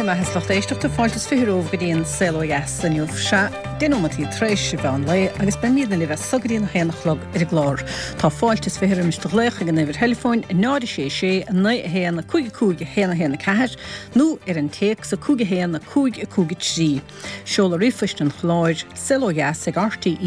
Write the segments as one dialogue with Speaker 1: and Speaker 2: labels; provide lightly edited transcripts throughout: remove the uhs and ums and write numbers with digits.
Speaker 1: me heslachta éisteachta fáiltas fiúh go dtíon CLOS aniuh se dénomatí tréis bhean le agus be míad na le bheith sagaríon héanachlog ar glár. Tá fáiltas fiúh misteach lecha gan éidir telefóin 9 9 héana 5 héana héana ceair nó ar an téic sa 5 héana 5 trí. Seola rifuist an chláir CLOS ag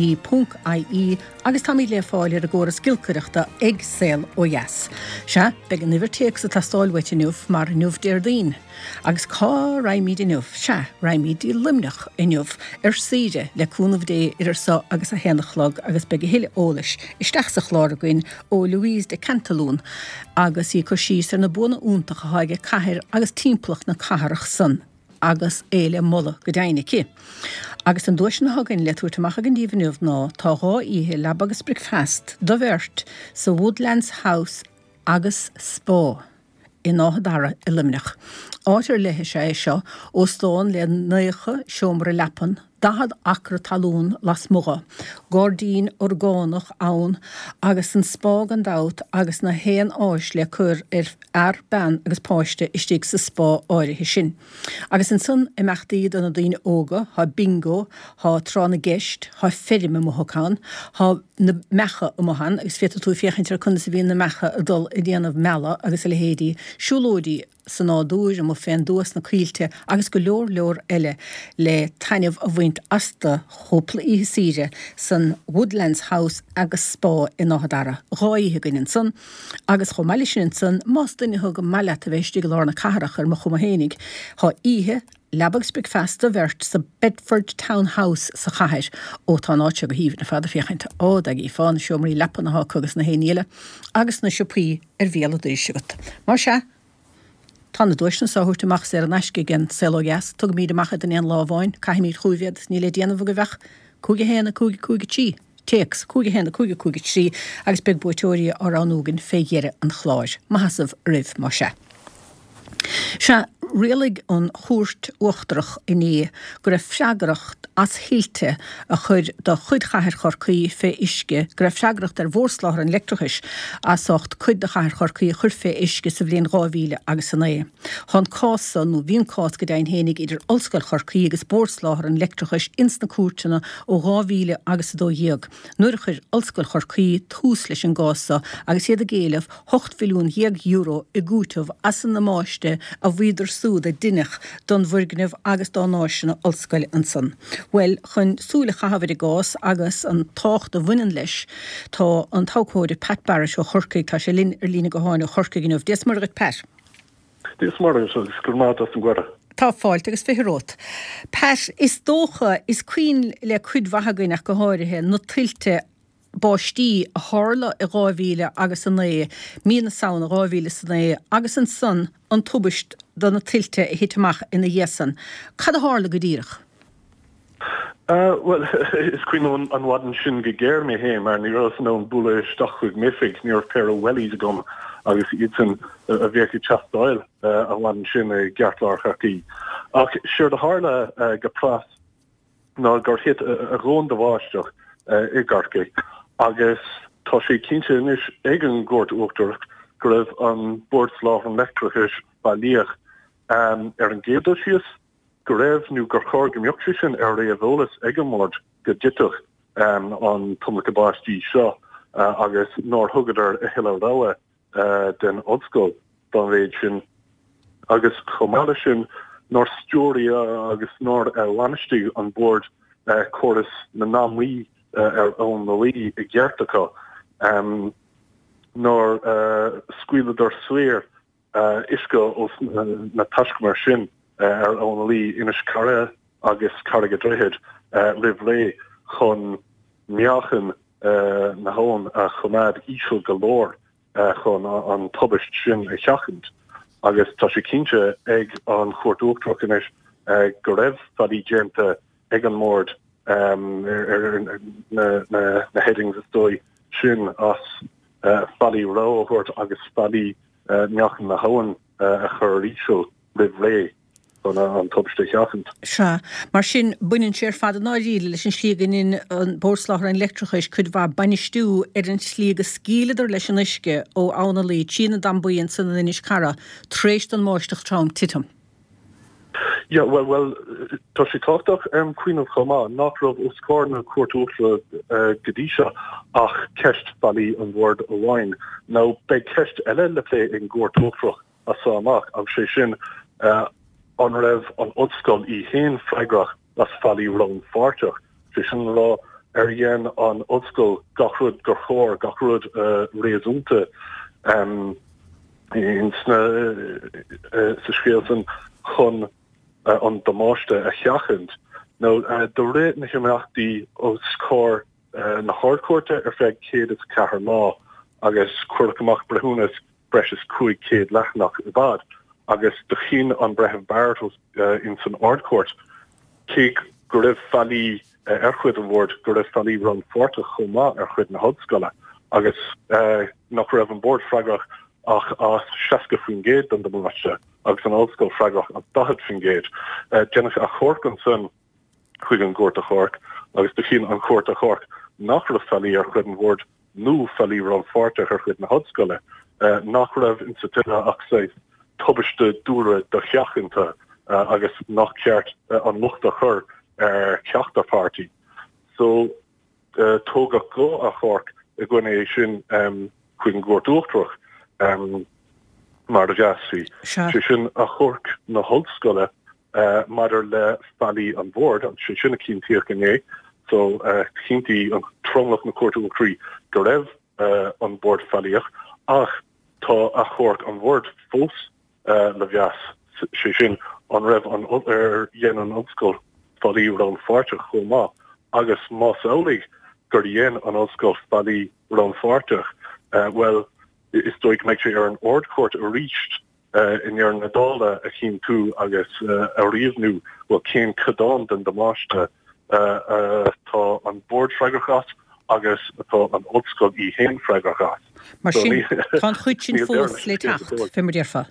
Speaker 1: rti.ie agus tá mí le fáil ar a ggóras gilcaireachta ag CLOS. Se be an éidir téic sa tastáilhaite nuh mar nuh déirdín. Agus cá raimíd inniuh, se raimíd í limnach inniuh síide le cúnamh dé idir sa agus a héanachlog agus be go héile ólais isteach sa chláir goin ó Louise de Cantalún agus í cosís ar na buna úntacha haige caiir agus timplach na caharach san agus éile molla go dainnicí. Agus an dúis na hagan le túirtamach an díomhnúh ná tá rá ihe lab agus Brickfast do bhirt sa Woodlands House agus Spa in áthadara i limnach. Áitir lethe sé seo ó stóin le nuige seomra lepan, dahad acra talún las muga, Gordín orgánach ann agus an spá an dát agus na héan áis le chur ar ben agus páiste istíigh sa spá áirithe sin. Agus an sun I meachtaíad an daoine óga, há bingo, há trána geist, há ferime mothán, há na mecha mohan, agus féta tú fiochantar chun sa bhíon na mecha a dul I dhéanamh mela agus a le héadí siúlódí san nádúis a mo féin dúas na cíilte agus go leor eile le taineh a bhaint asta chopla í síre san Woodlands House agus Spa in áthadara. Ráíthe gin san agus chomáile sin san más duine thug go meile a bheití go lána caharach ar mo chuma hénig. Tá ihe Labags Brickfast a bhirt sa Bedford Townhouse sa chair ó tá náte go híomh na fada fiochananta ag í fáin seomraí lepan na háca agus na héile agus na siopí ar bhéal a dúisiúgat. Mar se tá na dúisna sáthúirteach sé an eisce gin CLOS tug míad amach den éon lábháin, caiimíad chuúviad ní le déanamh go bheith 5 héana 5 tí. Téex 5 héana 5 trí agus beag buitóirí ar anúgan féigeire an chláir. Mahasamh rih mar se. Se rialig an chóirt uachtarach iní go raibh freagaracht as hiilte a chud do chud chathir chorcaí fé isce, go raibh freagaracht ar bhórsláthair an lectrachis as ácht chud de chathir chorcaí chur fé isce sa bhliain 2000 agus san é. Chun cása nó bhíon cás go dain hénig idir olscail chorcaí agus bhórsláthair an lectrachis ins na cuairteanna ó 2000 agus 2,000. Nuair chuir olscail chorcaí tús leis an gása agus iad a géalah 8 milliún euro I gútamh as an na máiste a bhíidir súda duineach don bhuirgnamh agus don náisina olscail an san. Well, chun súla chahabhar I gás agus an tácht a bhuinean leis tá an tácóide Pat Barris ó chorcaigh tá sé linn ar lína go háinna chorcaigh inmh. Dés mar Pat?
Speaker 2: Dés mar so sculmáid as an gwara.
Speaker 1: Tá fáilt agus fitherót. Pat, is dócha, is cuin le chud bhathagainach go háirithe nó tiltte báistí a hála I 2000 agus an 9, mína saona 2000 san 9, agus an san an tubaist don na tiltte I hitamach ina dhéasan. Cad a hála go dtíirech?
Speaker 2: Well, is cuin an wadan sin go géir mé hé, mar ní ras an bula stachchuig mifig níor per a wellies gom agus iad san a bhéci chastáil a wadan sin a geartlar chachí. Ach, siúr de hála go pras ná gur hit a rón de bháisteach I garcaigh. Agus tá sé cinnte inis ag an gcóirt uachtar go raibh an bordslách an lectrachis bailíoch ar an géadú sios go raibh nó gur chóir gomiochtú sin ar ré a bholalas ag an mód go diteach an tumlacha báistí seo agus nóir thugadar a hiile ráha den odscoil don réid sin agus chomáile sin nóir stúirí agus nóir bhainistí an bord choras na námí ar ón na lí I gceartacha nóir scuiladar suir isca os na taiscmar sin ar ón na lí inas cara agus carige dréhead rih lé chun meachan na hón a chomád ísio golóir chun an tubaist sin a cheachant agus tá sé cinnte ag an chuirtúachtrach inis go raibh fadí déanta ag an mód na headings is dói sin as fadí rá hort agus fadí meachan na hawan a chur rísio rih lé an tubste cheachant.
Speaker 1: Se, mar sin buinn sér fad an áíile leis an slígan in an bórsláthair an lectrachis chud bhar banistú ar an slíga scíladar leis an isce ó ána lí tína dambuíon san inis cara tréist an máisteach trám titam.
Speaker 2: Ja, well, tá sé táach Queen of Chomá nach rah ó scóna cuairteachta godíise ach ceist bailí an bhord óháin. Now be ceist eile le lé in gcuairteachtrach a sáach ag sé sin an raibh an odscoil í héin freigrach as fallí ron fáteach. Sé sin lá dhéan an odscoil gachrúd gur chóir gachrúd réasúnta in sna sa scéalsan chun an damáiste a cheachint. No do réit na himachtaí ó scór na hardcourte feh céad cehar lá agus cuaircamach brethúnas breis cuaig céad lechnach i bad agus do chin an bretheh Barrett in san hardcourt cé go raibh fallí chuid an bhór go raibh fallí ran forte chomá chuid na hodscoile agus nach raibh an bord freigrach ach as 60 faoin géad an domáiste agus an odscoil freigrach a 10 faoin géad. Dénach a chorc an san chuig an gcuairt a chorc agus do chin an cuairt a chorc nach raibh fallí chuid an bhór nó fallí ran forte chuid na hodscoile nach raibh in sa tuine ach sé tubaiste dúra do cheachanta agus nach ceart an lucht a chur ceachta party. So tóga go a chorc I gine sin chuig an gcuairteachtrach mar a gasí. Sin a chorc na hodscoile mar le fallí an bhord an sinna cíntíoch ganné, so cíntaí an tromlach na cuairteachtrií go raibh an bord fallíoch ach tá a chorc an bhord fós le bheas sé sin an raibh an dhéan an odscoil fallí ran fáteach chomá agus más álaigh gur dhéan an odscoil fallí ran fáteach well is dóigh meid sé ar an ordcourt a ríist in ar na dála a chin tú agus a riomhnú well cén cadán den damáiste tá an bord freigrachas agus tá an odscoil í héin freigrachas.
Speaker 1: Mar sin kann chuid sin fós le tacht fimmerfa.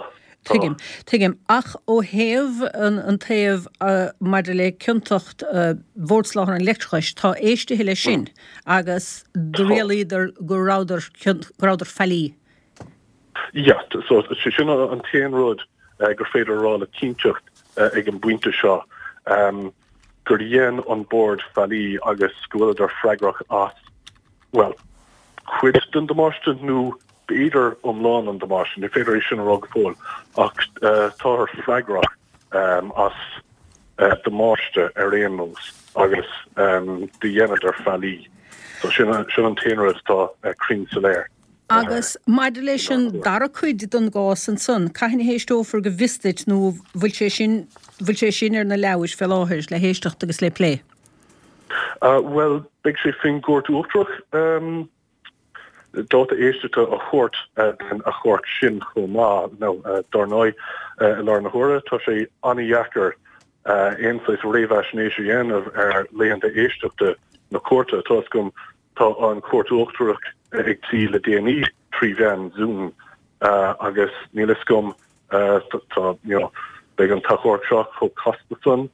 Speaker 1: Tuigim ach ó héamh an taobh mar le cinntocht bhórtslách an lechtrais tá éiste hiile sin agus do réalíidir go ráidir fallí.
Speaker 2: Ja, so sé sin an téan rud gur féidir rá le cínteocht ag an buinte seo gur dhéan an bord fallí agus scoileidir freigrach as well chuid den damáiste nó beidir omláán an damáiste na féidir sin rug fóil ach tá freigrach as damáiste ar réonmós agus de dhéanaidir fallí. So sin an téan rud tá crin soléir.
Speaker 1: Agus maidir sin dara chuid don gás an son, caiin héistófar go bhisteid nó bhfuil sé sin ar na leabhais fel áthir le héisteach agus le lé.
Speaker 2: Well, beag sé fin gcuairteachtrach dáta éisteachta a chóirt den a chóirt sin chomá darnáid lar na hura tá sé annaheachar éonfleis réhhaisnééis dhéanamh ar léonanta éisteachta na cuairte tá gom tá an cuairteachtrach ag tí le déanaí trí bhean zoom agus nílas gom tá beag an tachóir seach cho casta san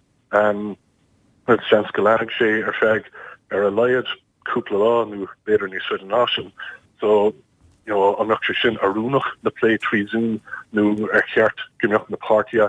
Speaker 2: sean go leag sé ar seag ar a leiad cúpla lá nó beidir ní suid an náisisin. So an nach sin arúnach na play trí zoom nó ar cheart gombeocht na pátia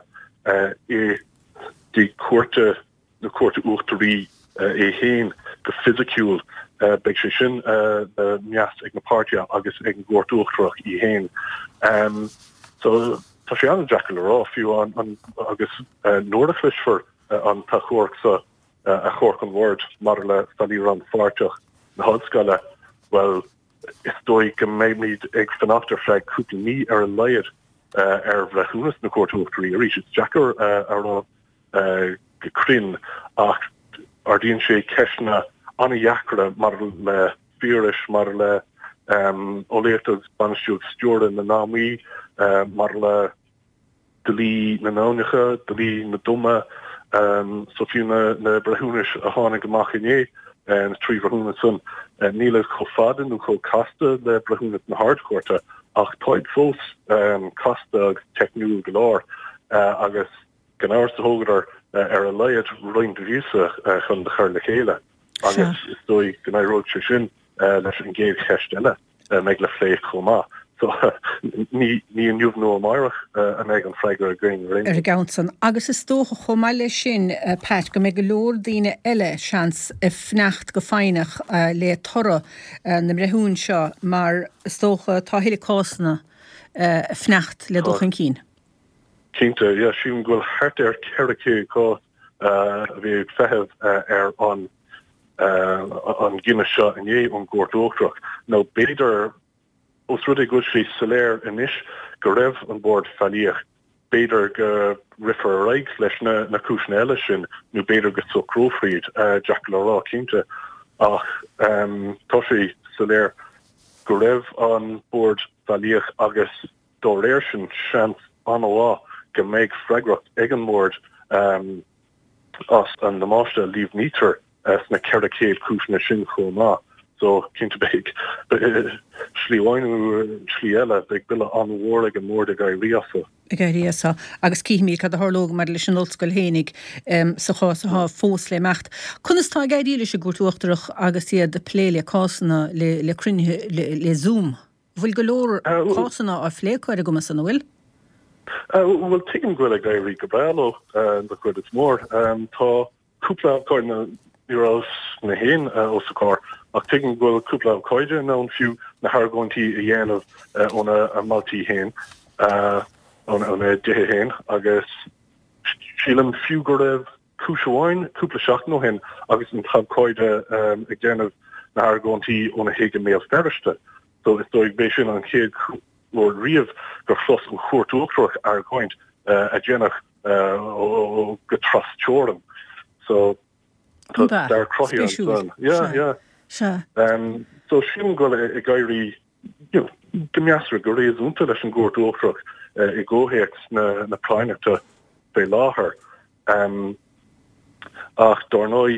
Speaker 2: die cuairte na cuairte uachtarí é héin go physiciúil beag sé sin meas ag na pátia agus ag an gcuairteachtrach í héin. So tá sé an Jack le rá fiú an agus nóirechlis for an tá chóirc sa a chóirc an bhord mar le fallí ran fáteach na hodscoile well is dóigh go méid ag fanachtar freig cúpla ní ar an leiad ar bhreithúnas na cuairteachtarí a rís Jackar ar go crin ach ardíonn sé ceisna annaheachra mar le fíris mar le óléirteach banistúil stúra na námaí mar le delí na nánecha delí na dumme so fiú na brethúnis a tháinig goach inné na trí brethúna san níle cho fadan nó cho casta le brethúna na hardcourte ach táid fós casta agus techniúil go láir agus gan áir sa hógadar ar a leiad roiint vísa chun de chuir le chéile agus is dói gan róid sé sin leis an géad cheist eile meid le phléich chomá. so ní an júh nó marach an ag an freigar a green ring.
Speaker 1: Gaunson, agus is tócha chomáile sin Pat go mé go leor daoine eile seans I fneacht go féinach le torra na brethún seo mar tócha tá héile cásanna fneacht le dochan cín.
Speaker 2: Cínta, siún ghfuil hart ceiricú có bhí feheh an gine seo an é an gcuirteochtach. Nó béidir os rud go sí saléir inis go raibh an bord fallíoch. Béidir go rifar raig leis na cúisna eile sin nó béidir go so Crowfried Jack le rá cínta ach tá sí saléir go raibh an bord fallíoch agus dó réir sin seans anhá go méid freigracht ag an mór as an na máiste líomh nítar na ceiricéad cúisna sin chomá. So cinnte beig slíháinú slí eile beag bille anhór ag an mór a gair riasa.
Speaker 1: A gair riasa, agus cíhmí cad a thorlóg mar leis an oldscoil hénig sa chás a fós le mecht. Cunas tá gair ríile se gúirtuachtarach agus iad pléile cásanna le crunne le Zoom. Bhfuil go leor cásanna a phléáir a go san bhfuil?
Speaker 2: Well, tuigim gohfuil a gaiirí go bailó na chuid is mór. Tá cúpla cáirna Euros na héin osá ach tuigim gohfuil cúpla cáide ná an fiú na hargóintí a dhéanamh ón a maltí héin ón a dithe héin agus sílam fiú go raibh cúiseháin cúpla seach nó hen agus an tab cáide ag déanamh na hargóintí ón a héige mé ferriste. So is dóigh bé sin an chéad Lord riamh gur flos an chóirteochtach ar goint a déanach ó go trastóran. So dar crochi an son. So sin go a gairí gymniasra go rééis únta leis an chóirteochtach I ggóhéics na práineta fé láthair. Ach dornóid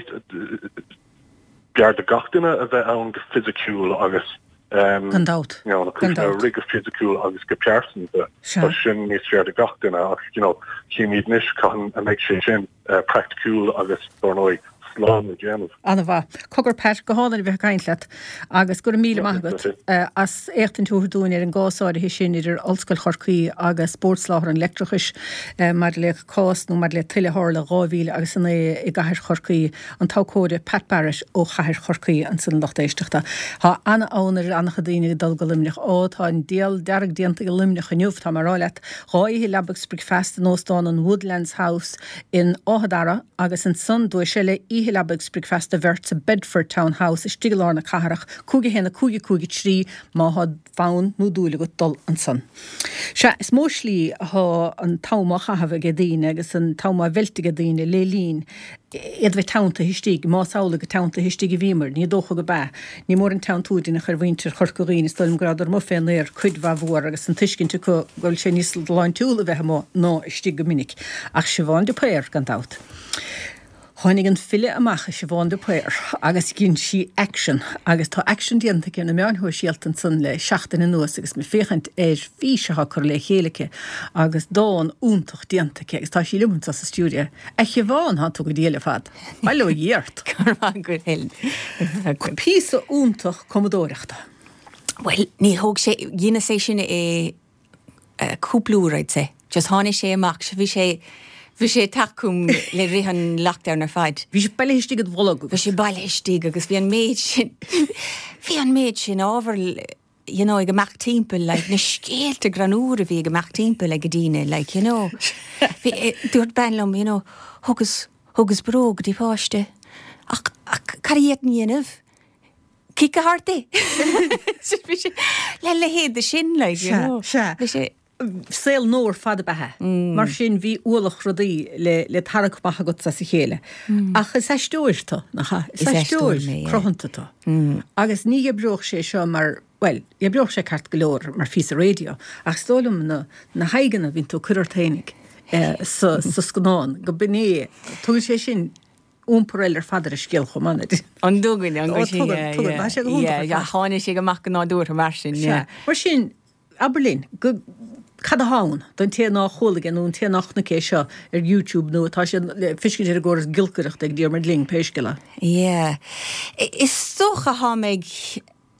Speaker 2: bear de gachtainna a bheith an go physiciúil agus
Speaker 1: Gandát.
Speaker 2: Rig physical agus go person sin níos sé de gachtainna ach chiimiid nis can a méid sé sin practicúil agus dornóid slán a déanamh.
Speaker 1: Anna bha, cogur Pat go hána bheith caiinleat agus gur míle maigat as éachtain túr dún an gásáide hí sin idir oldscoil chorcaí agus sportsláthair an leictrachis mar le cás nó mar le tuile hála gáhíle agus in I gaiir chorcaí an tácóide Pat Barris ó chaiir chorcaí an san lochtéisteachta. Tá anna ánar annach daoine dul go limneach tá an déal dearg déanta go limneach an nniuh tá marráileat gáí Labbagus Breakfast in Óstán an Woodlands House in Áhadara agus an sun dú se le Labbagus Breakfast a bhirt sa Bedford Town House is stiglar na caharach cúige héna cúige trí má had fán nó dúla go dul an san. Se is mór slí ha an táma chahabh go dtíine agus an táma veltige dtíine le lín iad bheith tánta histíig má sála go tánta histíig bhímar ní dócha go beh ní mór an tántúdína chuhhaintir chorcaín is stom gradar mo fénéir chuidhah mhór agus an tuiscinnte go ghfuil sé níos láin túla bheith má ná istí go minic ach se bháin de péir gan dát. Hánig an fille amach se bháin de péir agus cinn si action agus tá action dianta cin na meanthúir síaltan san le seachtain na nuas agus me féchant fí se chur le chéalacha agus dáin úntach diantacha agus tá sí lumanta sa stúdia. Che bháin há tú go déala fad. Bail le dhéart.
Speaker 3: Gur hel.
Speaker 1: Pí a úntach commodóireachta.
Speaker 3: Well, ní thóg sé dhéana sé sin cúplúraid sé. Just hána sé amach se bhí sé tacum le rihan lockdown ar fad.
Speaker 1: Bhí sé baile histíigad bholagu.
Speaker 3: Bhí sé baile histíigad agus bhí an méid sin ábhar ag amach timpeall like na scéalte granúra bhí ag amach timpeall ag go dtíine like dúirt benlam thugus bróg dí páiste ach caríad níanamh Kick a harty. Le héad sin le
Speaker 1: Sail nóir fada bethe. Mar sin bhí ualach rodí le tarach macha go sa chéile. Ach is eistóirta nacha. Is eistóir crochantata. Agus ní broch sé seo mar, well, broch sé cart golóir mar fís a radio. Ach stólum na haiganna vín tú curartainig sa scanán. Go binné, tú sé sin úmporellar fadar a scéal chomanid.
Speaker 3: An dúgan, an gúsin. Hána sé go mach go náúir mar sin.
Speaker 1: Mar sin, Aberlin, go cad a hán, don té ná cholagan ún té nachna cé seo YouTube nó, tá sé fiscin ar góras gilcaracht ag díor mar ling péiscila.
Speaker 3: Is socha há meid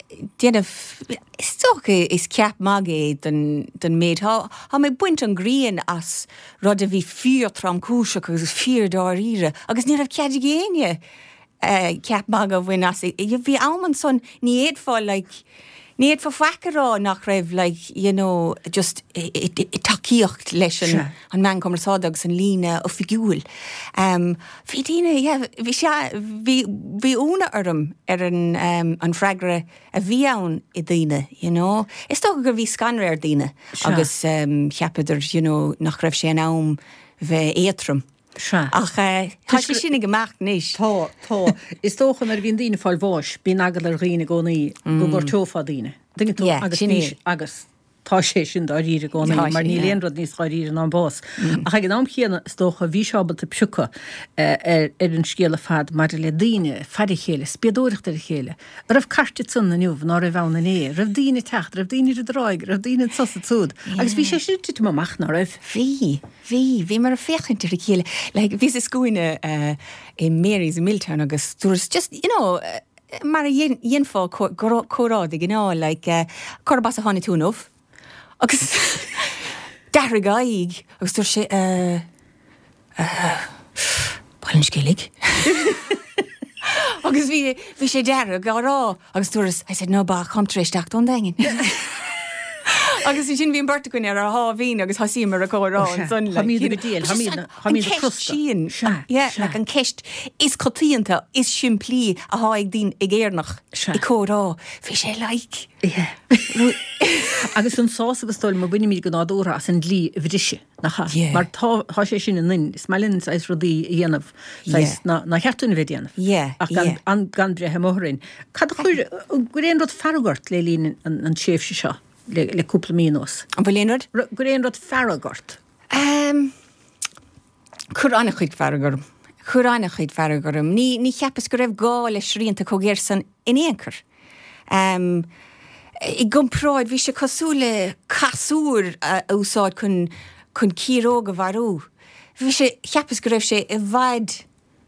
Speaker 3: stocha is ceap magé den méid. Ha mé buint an gríon as rud a bhí fíor tram cúiseach agus fíor dáíre, agus ní rah cead géine ceap mag a bhain as. Bhí áman son ní éadfá ní éad fachárá nach raibh just takeíocht leis an man commersádag san líne ó fiúil. Bhí díine bhí úna orm an freigre a bhí ann I díine, Is tó gur bhí scanréir díine agus cheapaidir nach raibh sé an am bheith éatrum. Ach, tá sé sinna gemacht níos.
Speaker 1: Tá. Is tóchan bhíon díine fáil bháis, bí agad ar riine gcónaí go gur teófá díine. Dinge tú agus tá sé sin dá ríre gcónaí, mar ní léon rud níos ríre an bás. A cha gnám chéanna is tócha bhí seábalta psiúcha ar an scéala fad mar le díine fadi chéile, spiadóireachta a chéile. Rah carte tún na nniuh ná ra bhena né, rah díine techt, rah díine dráig, rah díine sosa túd. Agus bhí sé sin tú mach ná raibh.
Speaker 3: Bhí mar a féchantar a chéile. Bhí sa scúine I Mary's Milltown agus túras just, mar a dhéanfá chorádig, chorbas a hána túnmh. Agus dara gaig, agus túr sé bainscélig. Agus bhí sé dara gárá, agus túras, I said, no ba, chum trééis teach don dangin. Agus sin bhíon barta goin ar a hábhín agus hasí mar a chórá an son le. An ceist is cotíanta is siimplí a háag dín I ggéarnach I chórá. Bhí sé like.
Speaker 1: Agus an sás agus stoil má buine mí go nádóra as an lí bhríise nach mar tá sé sin an nin is mellinn is rodí dhéanamh na cheartúna bheith déanamh. Ach an gan brethe móthrainn. Cad chuir gur éon rud faragart le lín an séf se seo. Le cúpla mínos.
Speaker 3: An bhfuil
Speaker 1: gur éon rud faragart?
Speaker 3: Chur anna chuid faragorm. Ní cheapas go raibh gá le sríanta cógéir san in éoncur. I gomráid bhí sé cosúla casúr úsáid chun círóga bharú. Bhí sé cheapas go raibh sé I bhaid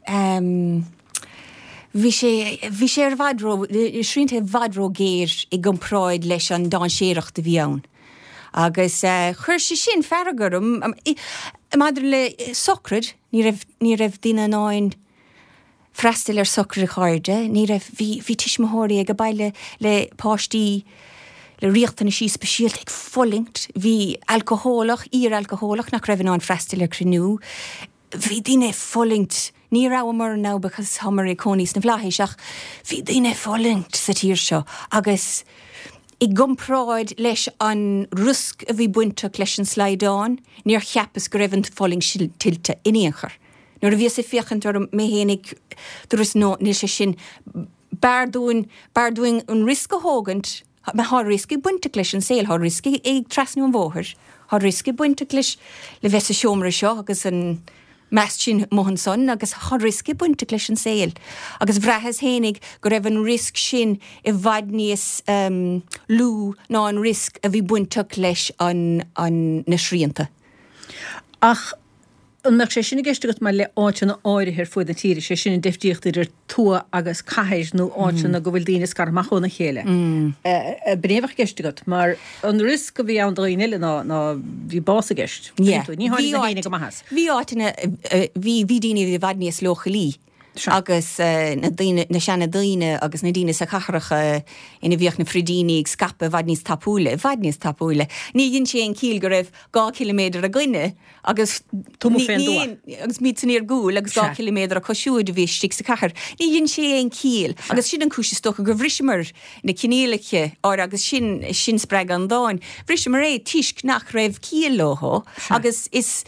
Speaker 3: Bhí sé ar bhadró, srínta bhadró géir I gomráid leis an dá séireachta bhí ann. Agus chuir sé sin fergurm, maidir le socrid, ní raibh duine náin freistil ar socrid cháirde, ní raibh bhí tiismóthirí ag baile le páistí le riachtainna sí speisialt ag follingt, bhí alcohólach, alcohólach nach raibh náin freistil ar crinú, bhí duine follingt ní ra mar ná because hamar icónís na bhlahéiseach bhí duine follingt sa tír seo agus I gomráid leis an rusk a bhí buinte leis an sláidáin níor cheapas go raibh folling tiltte iníonchar. Nuair a bhí sé fiachant ar mé hénig is nó ní sé sin bardúin an risk a hógant me há risci buinte leis an saoil, há risci ag trasnú an bmhóthir, há risci buinte leis le bheits a seomra seo agus an meas sin mohan son agus há risci buinte leis an saoil. Agus bhrethas hénig go raibh an risc sin I bhaid níos lú ná an risc a bhí buinte leis an na sríanta.
Speaker 1: Ach, an meach sé sinna geistegat mar le áitena áirithir fuid an tíiri sé sinna deftíochttadir tua agus caiir nó áitena go bhfuil dína scarmachó na chéile. Bréfach geistegat, mar an risc go bhí an dóine ná bhí bása geist. Ní hána go maithas.
Speaker 3: Bhí áitena bhí díine bhí bhaid níos lochalí. Agus na seanna daine agus na díine sa chachracha ina bhíoch na fridíine ag scape bhaid níos tapúla. Ní dhéon sé an cíl go raibh 2 kilométer a gcuine agus agus míad san ar gúil agus 2 kilométer a cosisiúid a bhí stig sa cachar. Ní dhéon sé an cíl agus sin an cúise stocha go bhrisimar na cinéalacha agus sin spreag an dáin. Bhrisimar tíisc nach raibh cíl lóthó agus is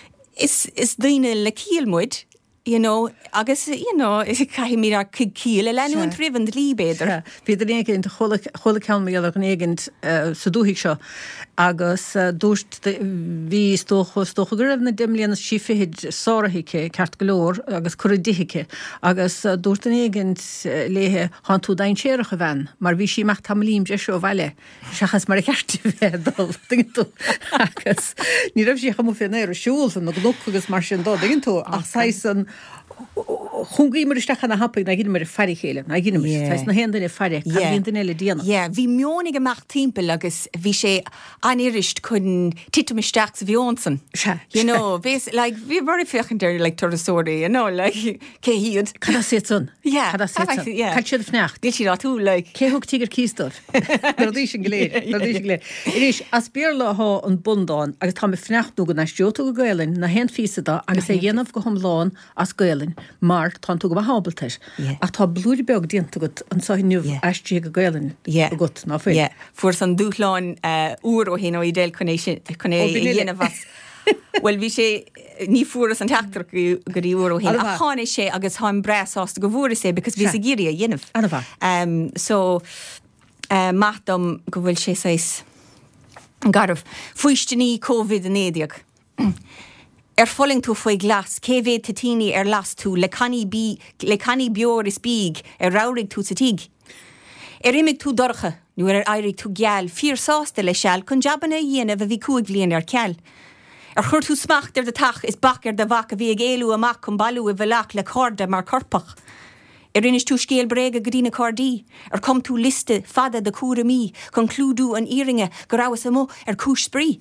Speaker 3: daine le cílmuid. Agus, is cai mí ar cíle lenú an tríban lí béidir.
Speaker 1: Beidir éigent chola cean mé an éigent sa dúhiigh seo, agus dúirt bhí stocha go raibh na dimlíonna sí fiid sárathice ceart go leor agus curadithice, agus dúirt an éigent léthe há tú dain séireach a bhein, mar bhí sí meach tamlím de seo bheile, seachas mar a ceartí bheitdal, dingin tú. Agus ní raibh sí chamú féin ar a siúil fan nó gnúc agus mar sin dá, dingin tú, ach saison chungaí mar isteach na happaigh na gine mar ferri chéile, na gine na hen den ferri den eile díana.
Speaker 3: Ja, hí mjónig amach timppel agus hí sé anirist chun titamisteach sa bhionsan. You know, hí bari fechanir le torasóri, you know, like, cé híad.
Speaker 1: Cada sé son?
Speaker 3: Yeah.
Speaker 1: Cada sé son? Cad siad fneach?
Speaker 3: Dil si tú, like.
Speaker 1: Cé hug tígur cístof? Rodí sin gléir. Iris, as bír le há an bundáin, agus tá me fnechtú go na stjótu go gaelin, na hen físada, agus é dhéanamh go homláin as gaelin, mar tá tú go bhabaltais. A tá blúri beag dianta go an sa hinniuh eistí go gaelin go gut, ná fé.
Speaker 3: Fuair san dúchláin úr ó hén ó idéil chuné dhéanamh as. Well, bhí sé ní furas an teachtar go dí úr ó hén. A chána sé agus háim bres ásta go bhúra sé, because bhí sé géirí a dhéanamh. So, maithtom go bhfuil sé sais garmh fuistení COVID an éideag. Folling tú foioi glas, cévé tatíní las tú le caní beor is bíg rárig tú sa tíg. Imig tú dorcha, nu airig tú geal, fír sásta le seall chun jabanna dhéanamh a bhí cuaig bliana ceall. Chur tú smacht de tach is bakar de bhac a bhí éú amach chun balú a bhleach le corda mar corpach. Rinnes tú scéal brega godína cordí, kom tú liste fada de cuara mí, chun clúdú an íringe go ráwas amó cúis sprí.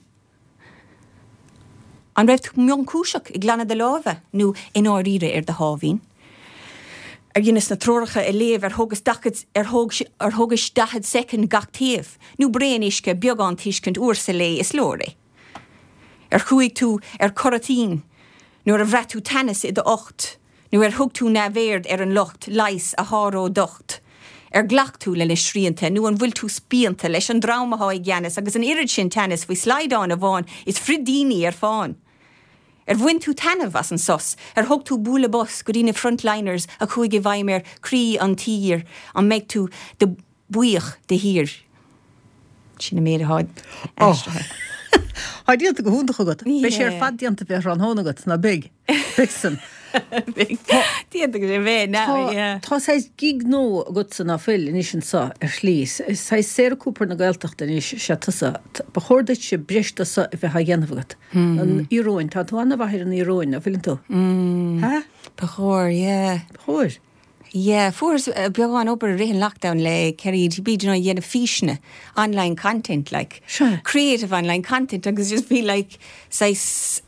Speaker 3: An raibh mion cúiseach I glanna de lábha nó in áíre de hábhín. Dhéanas na troracha I léamh thugus thugus dahad second gach taobh, nó bréanisce beagán tuiscint uairsa lé is lóra. Chuig tú coratín, nuair a bhreatú tennis I de 8, nuair thug tú navéird an locht leis a háró docht. Glach tú le sríanta, nu an bhfuil tú spíanta leis an dramaá I gceannas, agus an irid sin tennis bhí sláidán a bháin is fridíní fáin. Bhain tú tanmh as an sos, thug tú búla bos go dtína frontliners a chuig I bhaimir crí an tír, an meid tú de buíoch de hir. Sinna méad háid.
Speaker 1: Díanta go húnta go. Bei sé fad díanta bheith an hónagat na big. Bigson.
Speaker 3: Díanta go bheith ná.
Speaker 1: Tá sais gig nó gut san na fil in sin sa slís. Sais sé cúpar na gailteachta is se tusa. Ba chórdait se brista sa bheith ha ghéanamhagat. An íróin, tá tú anna bhair an íróin a fillin tú. Ha?
Speaker 3: Ba chóir, yeah.
Speaker 1: Ba chóir?
Speaker 3: Yeah, fuair beagán obair rihin lockdown le ceird bíidir dhéanamh físne online content, like creative online content, agus just be like, sais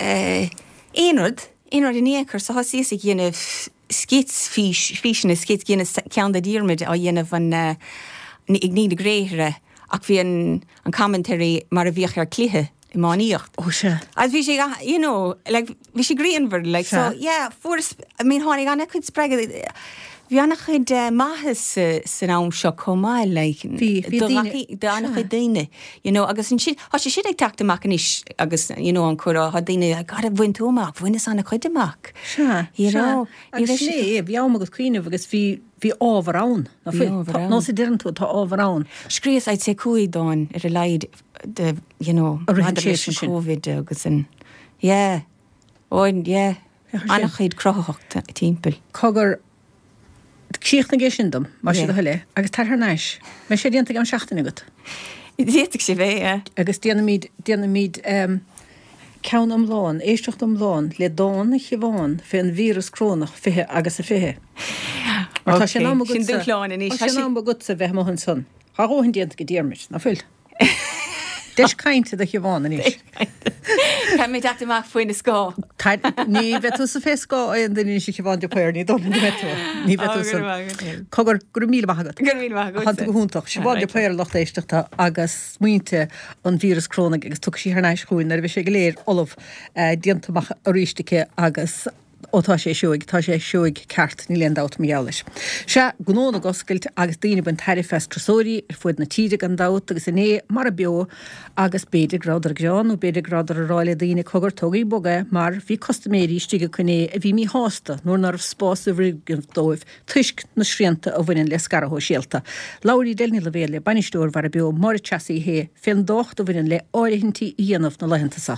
Speaker 3: éonrad in éachar sa hasíos ag dhéanamh skits físne skits dhéanamh ceann de díormid a dhéanamh an ag níd a gréithre ach bhí an commentary mar a bhíoch cluthe I máíocht.
Speaker 1: Se.
Speaker 3: As bhí sé, you know, like, bhí sé gríonhar, like, so, yeah, I mean, hánig anna chud sprega, bhí anna chud maithas san am seo comáil, like, de anna chud daine, you know, agus an sin, há sé sin ag teachta amach inis, agus, you know, an cura, há daine, gad a bhain tú amach, bhain is anna chud amach.
Speaker 1: Se,
Speaker 3: you know.
Speaker 1: Agus sné, bhí am agus cuioineh agus bhí ábharán. Nó sé deirean tú tá ábharán.
Speaker 3: Scríos id sé cuaig dáin a leid the, you know, COVID agus an, yeah, yeah, anna chuid crochacht timppel.
Speaker 1: Cogur cíoch na géisindum, mar si le, agus tar náis, me sé díanta am seachtainna agat.
Speaker 3: Díach sé bheith, yeah.
Speaker 1: Agus díana míid ceann am láin, éisteacht am láin, le dáin na chibháin fé an vírus crónach fithe agus a fithe. Tá sé ná go gutsa bheith mohan son. Tá óhann díanta go díarmid, na fuil. Deis cainte de chibháin is.
Speaker 3: Tá mé deach amach faoin na scá.
Speaker 1: Ní bheitú sa fé scá an daine sé chibháin de péir, ní donna ní bheitú. Ní bheitú san. Cogur gur míle maithagad. Hananta go húntaach, chibháin de péir locht éisteachta agus smuointe an vírus crónach agus tu sí náis chuin, ar bhí sé go léir olah diantamach a ríistice agus tá sé seoig ceart ní leon dát meális. Se gnóna goscailt agus daoine ban tair festrasóí fuid na tíide an dát agus iné mar a beo agus beidir gradar grán ó beidir gradar a ráile daoine cogur tugaí boga mar bhí costaméí stige chuné a bhí mí hásta nóair nar spás a bhrígan dóibh tuisc na srianta a bhainn le scarthó síalta. Laurí delní le bhéle bainisteúir war a beo mar tesaí hé féin dócht a bhainn le áirithintí dhéanamh na leihananta sa.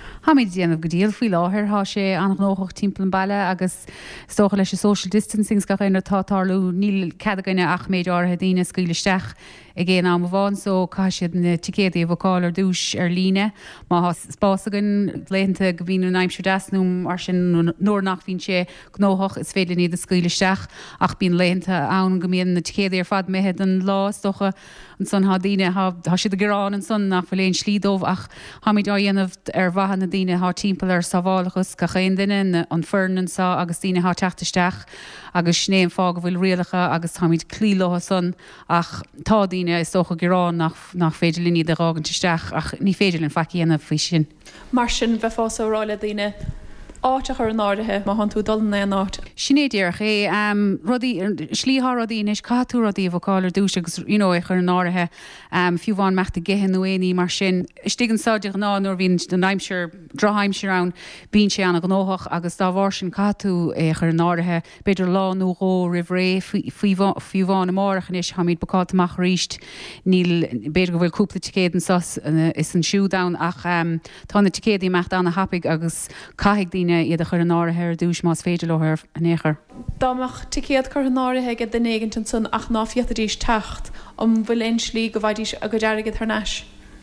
Speaker 4: Hamid déanamh go díal faoi láthir há sé an gnóthach timppla baile agus stocha leis social distancing go réine tátarlú níl cadagaine ach méid áthe daine scuilisteach i ggéan am bháin so cai siad na ticéadaí bhcáil ar dúis ar líne má spásagan léanta go bhíú naimsir deasnúm ar sin nóair nach bhín sé gnóthach is féidir iad a scuilisteach ach bín léanta ann go míon na ticéadaí ar fad méhead an lá stocha an son há daine há siad a gorán an son nach bhfuil slídómh ach Hamid á dhéanamh ar bhahan na daine há timppla ar sábhálachas go chéan duine an fearnan sa agus daine há teachtaisteach agus snéan fá go bhfuil rialacha agus Hamid clílótha son ach tá daine is socha gorán nach féidir líní de rágantisteach ach ní féidir linn faciíanamh faoi sin.
Speaker 5: Mar sin bheith fásáráile daine áteach ar an áirithe má han tú dulna an áit.
Speaker 4: Sinnéidirch é rudí slíthá rodí is catú rodí bhcáil ar dúis agus chur an áirithe fiú bháin meachta gethe nuaí mar sin stigan sáideach ná nóir bhín den naimseir draheimse ran bín sé anna gnóthach agus dá bhhar sin catú chur an áirithe beidir láú ró rihré fiú bháin amárachan is Hamid bacátamach ríist níl beidir go bhfuil cúpla ticéad an sas is an siúdáin ach tá na ticéadaí mecht anna hapig agus caiigh daine iad a chur an áirithe ar dúis más féidir lethir an éair.
Speaker 5: Dámach ticéad chur an áirithe go den éigean san ach ná fiataríos techt bhfuil in slí go bhaidís a go dearigad th neis.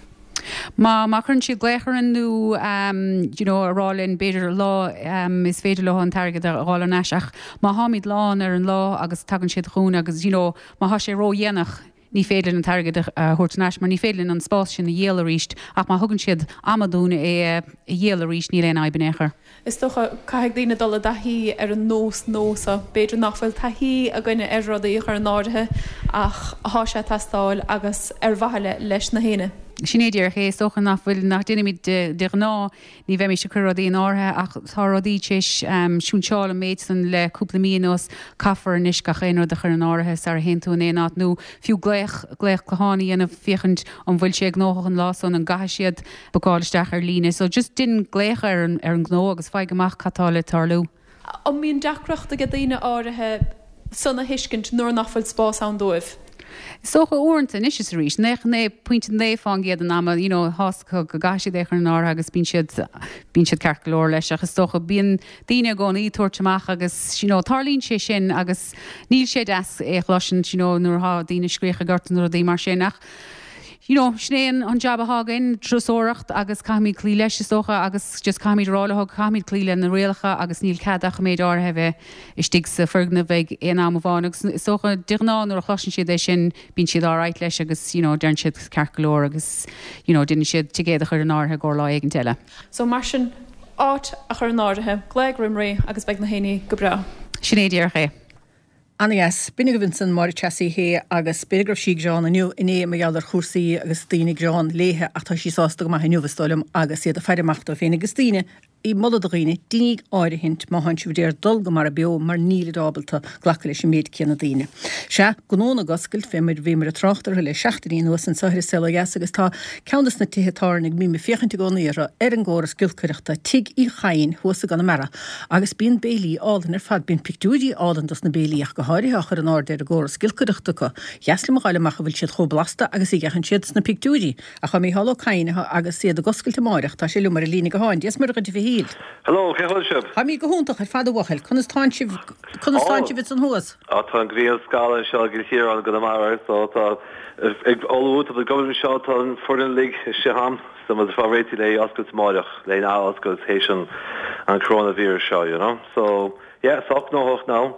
Speaker 4: Má chun si gléchar anú arálinn beidir lá is féidir le an targad aráil an neis ach má Hamid lán ar an lá agus tagann siad chuún agus má há sé ró dhéanach ní féidir an targad thuirtanéis mar ní féidirlinn an spás sin na dhéal ríist ach má thugann siad amadúna é dhéal ríist ní léana aibenéair.
Speaker 5: Is tucha caiigh daine dola dathí ar an nósa beidir nachfuil taithí a gine ar rudaí chur an áirithe ach há sé tastáil agus ar bhaile leis na héine.
Speaker 4: Sinnéidir ché socha nach bhfuil nach duine de ná ní bheith se chu rodí an áthe ach tá rodíis siúnseála méid san le cúpla míos caafar níos ga chéanú de chur an áthe sa henú éá nó fiú gléich goáí ana fichant an bhfuil sé gnócha an lásán an gaiisiad bacáilisteach ar líne, so just din gléich ar an gnó agus feig goach catála tarlú.
Speaker 5: An míon deachreacht a go daine áirithe sanna hiiscint nuair nachfuil spás an dóibh.
Speaker 4: Socha uanta is is rís nech pointin néfang géad an ama hasca go gaisi échar an ára agus bín siad cearcolóir leis agus socha bíon daine gón ítuairteach agus tarlín sé sin agus níl sé as échlásin nuair há daine scríocha gartan nuair a dí mar sinach. Snéan an jab hagan trosóracht agus caimid clí leis socha agus just caimid rálathg caimid clíile na réalacha agus níl cadach méid áthe is stig sa fergna bheith éon am bhánagus socha dirná nuair a chlásin siad é sin bín siad áráit leis agus dearn siad cearcolóir agus duine siad tigéad a chur an áthe gá lá éigen teile.
Speaker 5: So mar sin áit a chur an áthe gléig rimraí agus beag na héine go bra.
Speaker 4: Sinnéidir ché.
Speaker 1: Anias, binnig Vincent Mari Chassi hé agus begraf sí John aniu iné meallar chósaí agus tíine John léthe atá sí sásta go mai nuhstáilm agus iad a feirmacht a féna agus tíine í moddaghine dínig áirihint má han siú déir dul go mar a beo mar níle dábalta ghlacha leis méid céanna daine. Se gonóna gascailt fémid bhí mar a trachtar le 16í nuas an sathir SLAS agus tá ceannas na tithétáirnig mí me 40 gónaíra ar an ggóras gilcuireachta tig í chain thuasa gan na mara agus bíon bélí álan ar fad bíon pictúí álan das na bélíach go háirithe chur an áir ar a ggóras gilcuireachta go. Jeasla mo gáile macha bhfuil siad choblasta agus i gchan siad na pictúí a chu mé halló cainethe agus siad a gascailte máireach tá sé lumar a lína go háin. Dias mar a
Speaker 2: Hello, Kehulship.
Speaker 1: Ha mi gohúntaach ar fad wachel, constantí vit an húas?
Speaker 2: Tá an gríal scala seo go hir an go mar, so ag allút a government seo an foreign league seham, so was fá réiti le oscailt máireach, le ná oscailt héisian an coronavirus seo, So, yeah, soch nóhoch now.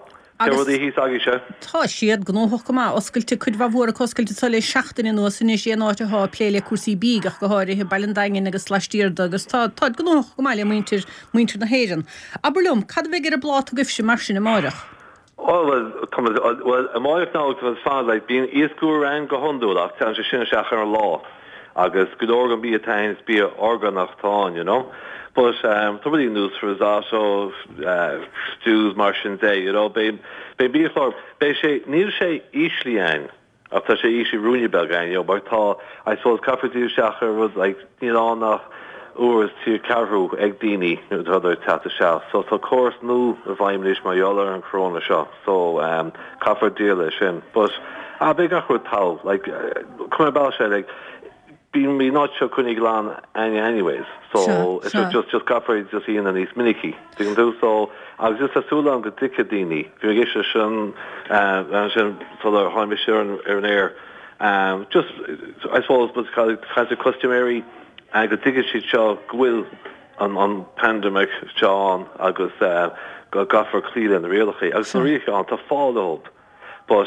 Speaker 2: Tá siad gnóthach go oscailte chud bhór a coscailte sa le 16 nuas sin is éáte há pléile cuasí bígach go háirithe baildaingin agus leistíirda agus tá gnóthach go máile muintir na héiran. Aberlum, cad bheith ar a blá a gifse mar sin na máireach? Well, a máireach ná was fád le bíon iascúr an go honúach te se sinna seachar an lá agus go organ bí a tain bí organachtá, But somebody news for us also Stu's Martian Day, be for neil sé Ishlian after sé Ishi Runibelgain, but I suppose Cafeteria Shacher was like nach Urs to Carhu Egdini other Tata Shah. So of course no Vimelish Mayola and Corona Shah. So Cafeteria Shin. But big awkward towel, like come about like
Speaker 6: been me not sure kunnig lan anyways. So it's just gaffer just Ian and East Miniki. They can do so. I was just a sulan good ticketini. Irrigation for the Heimisher and air. Just I suppose what's called fancy customary and good ticket sheet show will on pandemic John August gaffer Cleveland really. I was really on to follow up. But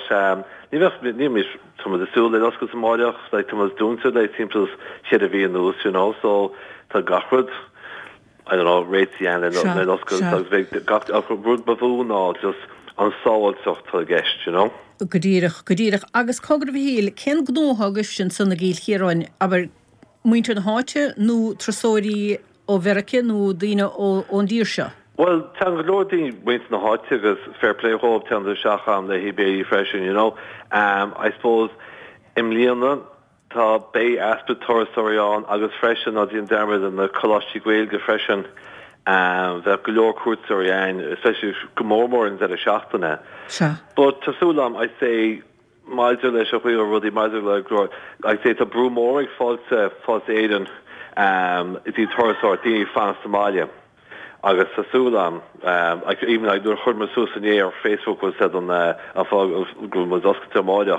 Speaker 6: ni some of the stool they lost some more like Thomas doing so they seem to shed a in those, so to Gaffered, I don't know, rates the end and they lost got root bavoon or just on solid stuff to the guest,
Speaker 1: Godírech agus cogur bhíl cén gnóthagah sin sanna gíl chéráin, aber muintear na háte nó trasóirí ó Veraice nó daoine ón dír seo.
Speaker 6: Well, Tang Lordy went in the hot because fair play hope Tang the Shacham that he be freshen, I suppose Leona ta bay aspirator sorry on August freshen or the endeavour and the Koloshi Gwail freshen the Glor Kurt sorry especially more instead of Shachtana.
Speaker 1: Sure.
Speaker 6: But to Sulam I say Miser le Shakwi or Ruddy Miser le I say to Brumoric false Aiden it's his horse or the fan Somalia. Agus Sasulam, even I do heard my Susan or Facebook was said on a group was Oscar Modiach,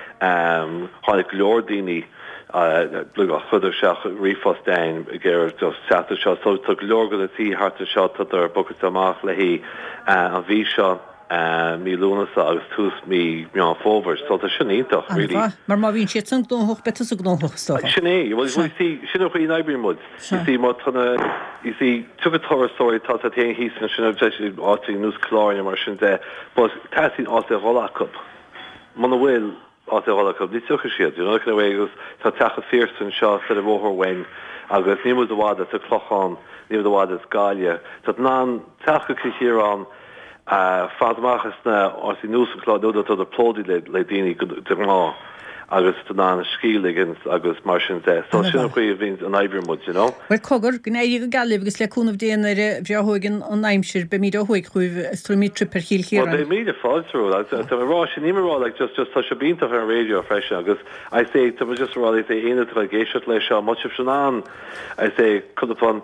Speaker 6: Hanik Lordini, Further Shach, Refostain, Garrett, just Saturday shot, so took Lorga the sea, Hart shot to their buckets of Mark Lehi, and Visha. Me Luna agus tús me forward, so there shouldn't eat really.
Speaker 1: Maar ma vín sé san gnóch betas gnóch sto.
Speaker 6: Shouldn't well you see shouldn't we in mud. You see what you see took a tour story thought that he's shouldn't actually watching news chlorine immersion there, but tasting also rolla cup. Man will also rolla cup. This took a shit, kind of way goes to tackle fierce and shot for the over when agus name was the water to clock on, name the water Galia. So non tackle here on Fadmachas na or si news cloud to the plody le dini to agus to na skiligans agus martians there. So shouldn't we have been an Ivory Mud,
Speaker 1: Well cogur gneig a galib agus le cún of déanare bheahoigan an Aimshire be míad óhuig chuh strumi tripper híl here.
Speaker 6: Well, they made a fall through. To a Rosh and even like just such a bean of her radio fresh agus. I say to just really say in the geisha le show much of Shannon. I say could upon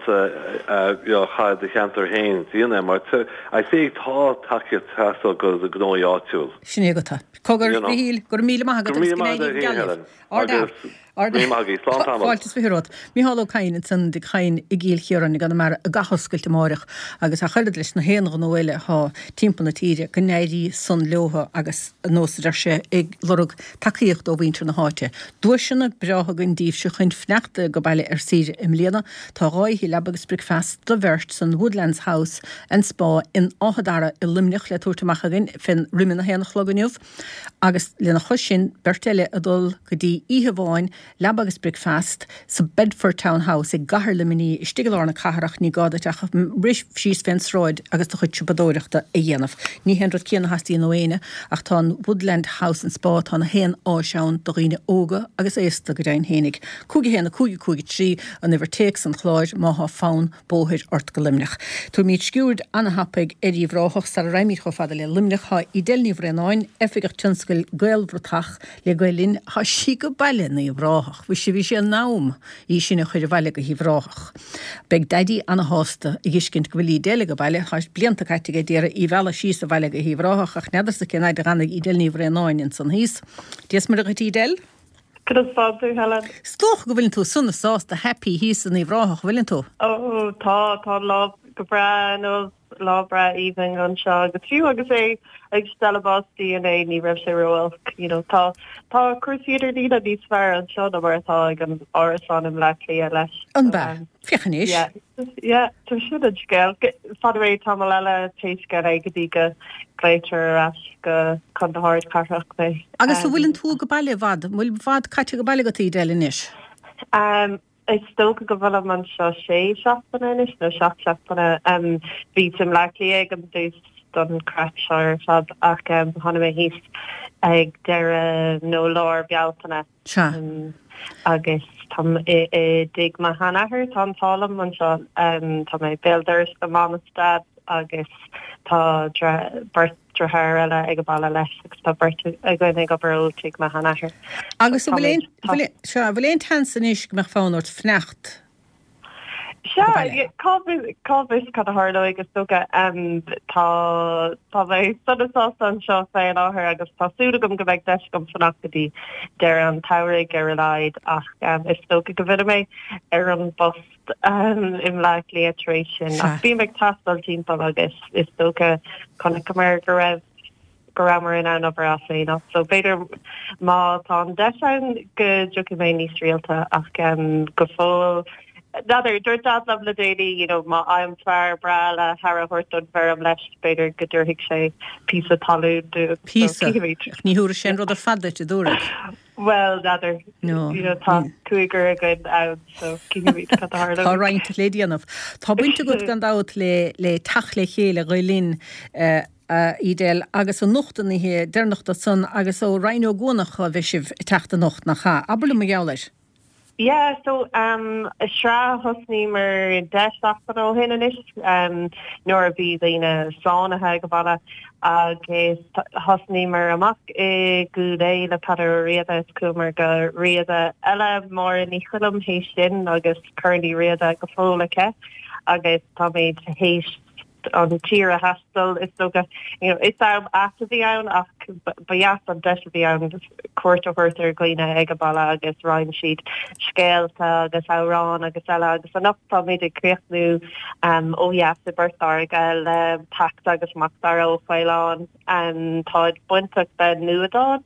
Speaker 6: had the canter hain see them I say tá taket hassle goes a gno yacht tool.
Speaker 1: Shinegota. Cogur híl gur míle magat Fáiltas firód. Míhall cain san de chain I gíl chéran gan mar a gachoscailte máireach agus a chuid leis na héanagan nóile há timppla na tíre go néirí san leotha agus nóidir sé ag lorug takeíocht ó bhíntar na háte. Dúir sinna breatha gon díobh se chuin fneachta go baile sir im léana tá ráid hí lebagus bricfast do bhirt san Woodlands House an Spa in áhadara I limneach le túirtamachagin fin rimin na héanach loganiuh agus lena chusin bertile adul go dtí íhebháin Labagus Breakfast sa Bedford Townhouse I gahar limini stigelar na caharach ní gada teach ris fís fensroid agus do chut badóireachta a dhéanamh. Ní henrod cían hastíí nóéine ach tá Woodland House and Spa tá na hen áseán do riine óga agus ésta go dain hénig. Cúgi héna cúgi trí an iwwer takes an chláir má ha fán bóthir ort go limnech. Tú míid sciúrd anna hapig erí bhráthach sa raimí cho fada le limnech ha I delní bhrenáin efigach tinscail gailbhrotach le gailin ha sí go baile na bhráthach. Bhí sé nám í sinna chuir bhaile go híomhráthach. Beg dadí anna hásta I giscint go bhfuil déile go baile há blianta caiite déire I bhela síos a bhaile go híomhráthach ach neidir sa cinnaid ranna I delní bhrenáin in san híos. Díos mar a go del?
Speaker 7: Could fáú Helen.
Speaker 1: Stoch go bhfuiln tú sunna sásta happy híos san híomhráthach bhfuiln tú?
Speaker 7: Oh, tá lá go bra nó lá bra even an seo go fiú agus é ag stelabás DNA ní raibh sé roiil tá cruisiidir ní a níos fear an seo na martá ag an árasán im lelí a leis.
Speaker 1: An ba fichaníis?
Speaker 7: Ja, tu siad scéil fadéis tá leile téisce ag go dtí go gléitir as go chunthair carach mé.
Speaker 1: Agus bhfuiln tú go baile bhd, bhfuil bhd caite go baile go tí déilenis?
Speaker 7: I still go bhfuil man seo sé seachtainna inis nó seachtainna bhí sim lelí ag an dús don crackseir fad ach hána mé híos ag deire nó lár bealtainna agus tam dig ma hanahir tam talam man seo tá mé builders go mamastad agus tá strathir eile ag balla leis tá burt ag go bróigh me hanachir.
Speaker 1: Agus bhfuil tan san is go fáinút fnecht.
Speaker 7: Calvis cad a harlo agus soga tá bheith sodasá an seo fé an áthir agus tásúla gom go bheith deis gom fannachtatí deir an tairigh ar a leid ach is stoga go bhfuil mé ar an bust im le léiteration ach bí meid tastal timppla agus is stoga chuna cumir go raibh grammar in an over as so beidir má tá an deis go joki mé níos rialta ach go fóil Dather dúirt le déine, má I'm fear brala Har hortún ver am leis beidir godur hiic sé pí talú
Speaker 1: Písa níúra sin rud a fada te dúra.
Speaker 7: Well, dather tá cuigur a good out so ví
Speaker 1: Tá reint lédianamh. Tá buinte go gan dat le tach le chéle roilín idéil agus an nochtan hé dernacht dat san agus ó rein ó gonach a bheit sih teachta nocht nach cha. Abel me geis.
Speaker 7: Yeah, so Shra hosnimer desachtal hinnis nor be the sauna hagabala agus hosnimer amak good le patarida kumar go riada ella more in chilum haishin agus currently riada gofólake agus tamid haist on tira hastel is so it's after the own but yes on dash the own court of earth glina egabala agus rhyme sheet scale agus auron agus ella agus enough probably to create new oh yes the birthday gal tax agus maxaro failon and Todd buntuk the nuadon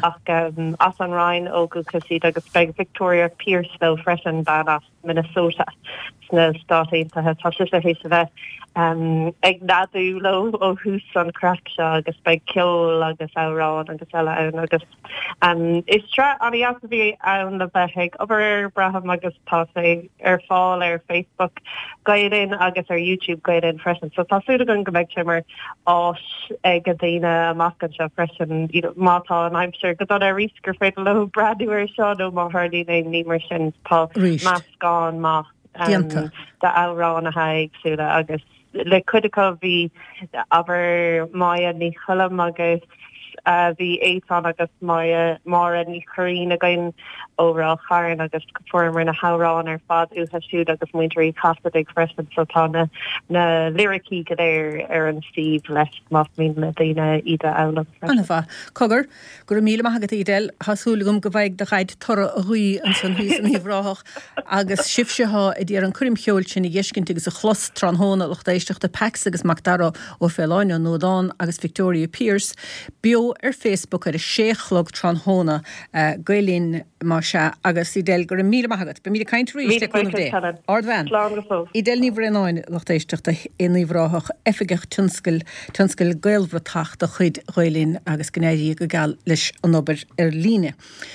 Speaker 7: asan rhine ogu kasi agus beg Victoria Pierce though fresh and badass Minnesota snow starting to have touches the face of it ag nadú lo ó hús an crack se agus be ceol agus árán agus eile ann agus is tra an as bhí ann le bheittheigh over braham agus tá sé ar fáil ar Facebook gaiidirn agus ar YouTube gaiidirn freisin so tásúla gon go bheith timar ás ag go dtíine amachchan se freisin mátá an I'm sure go dá a rísgur féidir le bradúir seo nó má hardí ní mar sin tá meascán má de árán a haigsúla agus le cuidiá hí aber Maya ní cholam agus hí éán agus Maya mar ní choín a gain órá charan agus formar na hárán ar fad úthe siúd agus muinteí casadig freisin sotána na lyricí go ar an Steve leis más mí le daine ide elam.
Speaker 1: Anfa cogur gur míle maigad idéil hasúlagum go bhaid de chaid tora a ruí an san hús an híhráach agus sibsetha i dtíar an churim cheol sin i dhéiscinnti agus a chlos tranhóna éisteach de Pax agus Macdara ó Feáine nódán agus Victoria Pierce bio ar Facebook ar a séchlog tranhóna gailín má se agus idéil gur míle maigad be mí caiint rí le chun dé Ardhain idéil ní bhreáin éisteachta inníhráach efigech tunscail gailhreacht a chuid roilín agus gnéirí go gal leis an obair ar líne.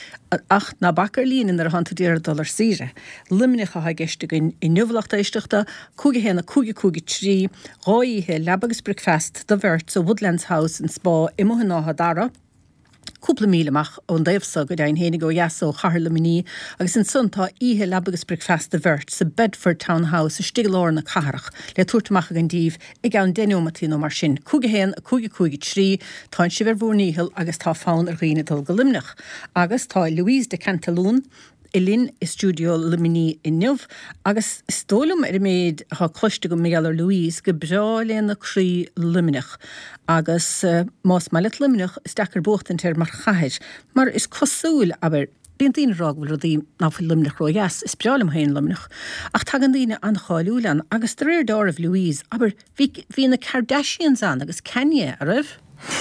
Speaker 1: Ach na bakar línin ar $100 síre. Limnecha ha geiste gon I nuvlacht éisteachta, cúige héna cúige trí, ráíthe lebagus breakfast the Verts a Woodlands House in Spa I Mohanátha Dara. Cúpla míleach ón daobhsa go dain hénig ó Yasso Charlemagne agus in suntá ihe lebagus breakfast the Vert sa Bedford Townhouse a stigláir na carach le tuairteach an díomh I gan deniomatí nó mar sin. Cúige héan a cúige trí táin si bhar bhórníhil agus tá fáin ar riinedul go limnach. Agus tá Louise de Cantalún Ilin I studio Limini in Nuv, agus stólum méid ha cloiste go méallar Louise go bráléan na crí liminach, agus más mallet liminach stakar bóchtan ter mar chaid, mar is cosúil aber bíon tíine rághfuil rodí náfuil liminach roias is brálam hain liminach, ach tagan díine an cháúlan agus de réir dár of Louise, aber hí na Kardashians an agus Kanye a raibh.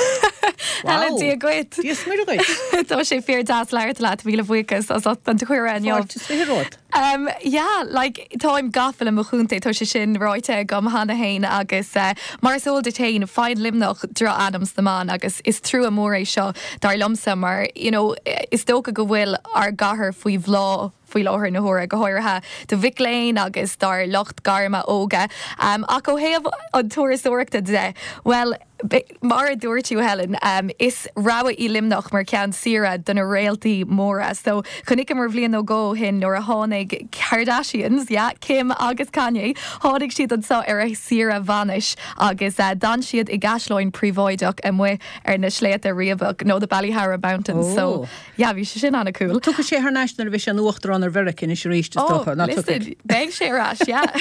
Speaker 5: Helen tí a goit.
Speaker 1: Díos mé a goit.
Speaker 5: Tá sé fear das leir le bhíle bhuicas as an tuair an
Speaker 1: Fáilteas
Speaker 5: yeah, like táim gafal am chunta tá sé sin ráite gom hanna hain agus mar sóil de tain fáid limnach dra Adams na man agus is trú a mór é seo dar lomsa mar is tóca go bhfuil ar gahar faoi bhlá faoi láthir na hóra go háirithe do Vic Lane agus dar locht garma óga ach ó héamh an tuairasúachta de well mar dúirtú Helen is rawa í limnach mar cean sira don a réaltaí móra. So chunig mar bblion ó go hin nor a tháinig Kardashians, Kim agus Kanye, tháinig siad an sa ar a sira vanish agus dan siad I gasláin príomhaideach mu ar na sléit a riabhach nó the Ballyhara Mountains. So bhí sé sin anna cool.
Speaker 1: Tucha sé ar national bhí an uachtar an ar bhericin is réiste stocha.
Speaker 5: Listen, beg sé ras,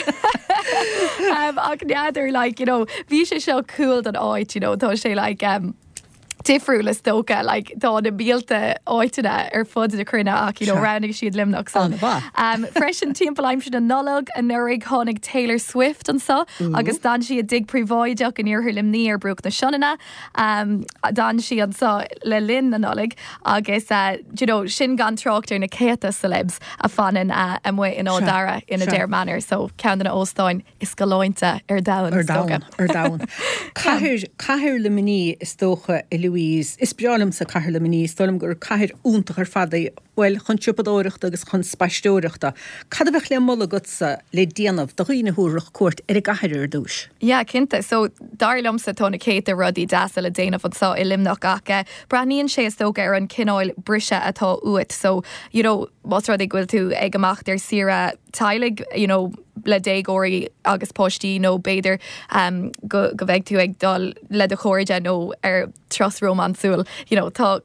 Speaker 5: ag neadidir, like, you know, bhí sé seo cool an áit, you know, tá sé like difriúla stocha, like tá na bíalta áiteine ar fud a crunne ach, you know, rannig siad limnach son. Freisin timppla aimimse an nolog a nurig tháinig Taylor Swift an sa, agus dan si a dig príomhaideach an iarthú limní ar brúch na Seanna, dan si an sa le lin na nolog, agus you know, sin gan tráchttar na céata celebs a fanin a mu in ádara in a déir manner, so cean na óstáin is goláinte ar dain.
Speaker 1: Ar dain. Caithir le miní is tócha Louise, is brealam sa caithir le miní, stolam gur caithir úntach ar fada, well, chun siúpadóireachta agus chun spaisteoireachta. Cad a bheith le molla gutsa le déanamh do chuoine húrach cuairt ar a gaiithir ar dúis?
Speaker 5: Ja, cinnte, so darlam sa tóna céta rudí deasa le déanamh an sa I limnach ach braníonn sé is tóga ar an cináil brise atá uat, so, you know, was rud ag bhfuil tú ag amach ar sira tailig, you know, le dégóirí agus postí nó beidir go bheith tú ag dul le de chóide nó ar tros romansúil, you know, tá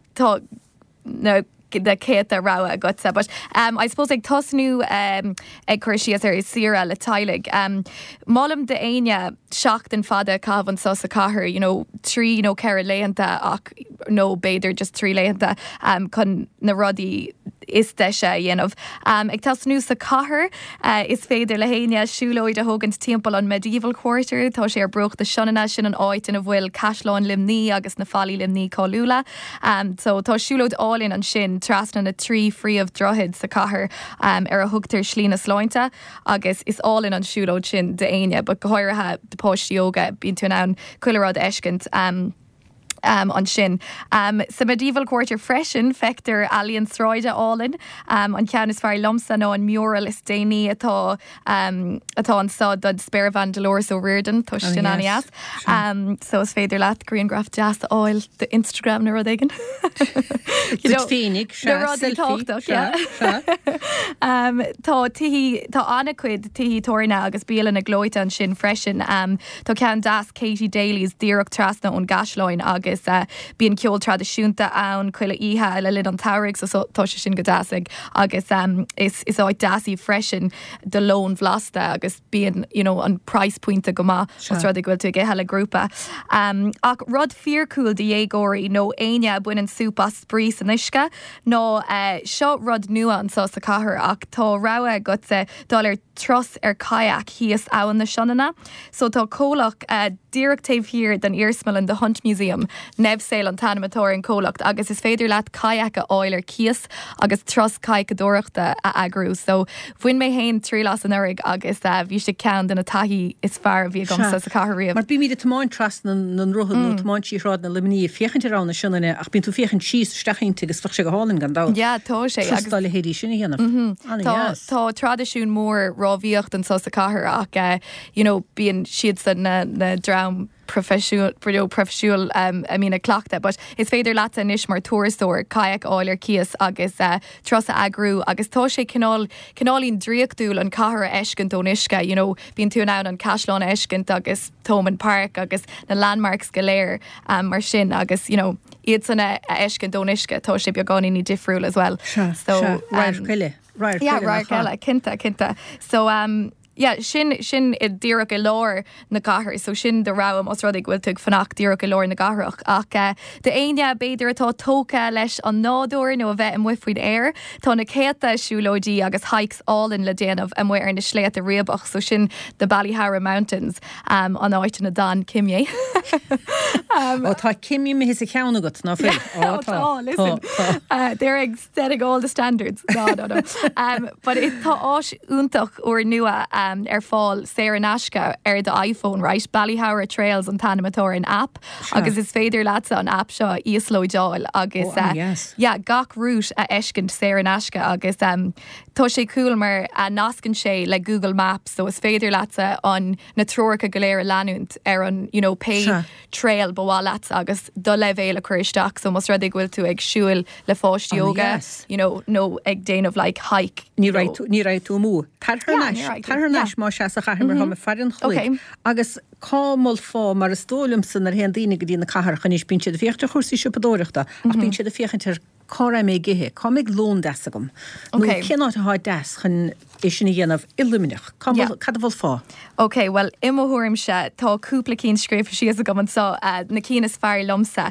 Speaker 5: no the céta rá a gutsa, but I suppose ag tosnú ag chuirsías ar sira le tailig. Málam de aine seach den fada cabhan sa cathair, you know, trí nó ceir léanta ach nó beidir just trí léanta chun na rudí is deise dhéanamh. Ag tasnú sa cathair is féidir le héine siúlóid a thugant timppla an medieval quarter, tá sé ar bruch de Seanna sin an áit in a bhfuil Caisleán limní agus na fallí limní cáúla. So tá siúlóid álinn an sin trasna na trí fríomh drohead sa cathair ar a thugtar slína sláinte, agus is álinn an siúlóid sin de aine, but go háirithe de póistíoga bíonn tú an cuilerád eiscint an sin. Sa medieval quarter freisin feictar alíonn sráide álinn an cean is fear lomsa nó an mural is déine atá an sa dod Speravan Dolores O'Riordan tá sin anias. So is féidir leat Greengraph jazz áil de Instagram na rud aigen.
Speaker 1: Féinnig
Speaker 5: tá anna cuid tihí torna agus bíalan na glóite an sin freisin. Tá cean das Katie Daly's díreach trasna ón gasláin agus bíon ceol tradiisiúnta ann chuile ihe le lid an tairigh so tá sé sin go dasig agus is áid dasí freisin de lón bhlasta agus bíon, you know, an price pointe go má os rud ag bhfuil tú ag heile grúpa. Ach rud fearcúil de dhégóirí nó aine buinean súpa sprí san isce nó seo rud nua an sa cathair ach tá rá gutsa dul tros ar kayak híos áhan na Seanna. So tá cólach díreach taobh hir den Irsmal in the Hunt Museum nebhsail an tanamatóir an cólacht agus is féidir leat kayak a áil ar cias agus tros caiic a dóireachta a agrú. So bhuiin mé héin trí las an urig agus bhí sé cean den na taihí is fear bhí gomsa sa cathaíomh.
Speaker 1: Mar bí míad tomáin tras nan ruhan nó tomáin sírád na limní fiechint rá na Seanna ach bín tú fiechan síos steachinte agus fach sé go hálinn gan dá.
Speaker 5: Ja, tá sé
Speaker 1: agus stáile hédí sinna héanamh.
Speaker 5: Tá tradiisiún mór rábhíocht an sa cathair ach you know, bíon siad san na dram professional I mean a clockta, but is féidir lata inis mar túrastóir kayak áil ar cias agus trosa agrú agus tá sé cinálín dríochtúil an cathair eiscint ó nisce, you know, bíon tú ná an Caisleán eiscint agus Thomond Park agus na landmarks go léir mar sin agus, you know, iad sanna eiscint ó nisce tá sé beagán ní difriúil as well. So Rair Cinnta. So yeah, sin I díreach I lár na gahar, so sin de ráam os rud ag bhfuil tuag fannach díreach I lár na gaharach ach de aine beidir atá tóca leis an nádúir nó a bheith an wifuid air, tá na céata siúlóidí agus hikes álinn le déanamh a mu ar na sléit a riabach, so sin the Ballyhara Mountains an áit na Dan Kimye.
Speaker 1: Tá Kimye me his a ceanna gut ná fé.
Speaker 5: Listen, they're setting all the standards. No. But it tá áis úntach or nua fáil Sarah Nashka the iPhone, right? Ballyhowra Trails an Tanamatóir app. Agus is féidir lása an app seo íoslóidáil agus gach rút a eiscint Sarah Nashka agus tá sé cool mar a nascin sé le Google Maps, so is féidir lása an na trocha goléir leanúnt an, you know, pay trail bhá lása agus do levéil a chuiristeach, so mas rudig bhfuil tú ag siúil le fáist yoga, you know, no ag déanamh like hike.
Speaker 1: Ní raibh tú mú. Tarthar neis má se a chaimar ha me farin chuig. Agus cámol fá mar a stólim san ar hen daine go dtína cahar chaníos bín siad a fiochtta chuirsaí sipadóireachta ach bín siad a fiochantar cára mé githe, cá mig lón desagam. Nó cinát a há des chun sin dhéanamh illuminach. Cad bhil fá?
Speaker 5: Ok, well, imóthúrim se tá cúpla cín scrífa sios a goman sa na cínas fear lomsa.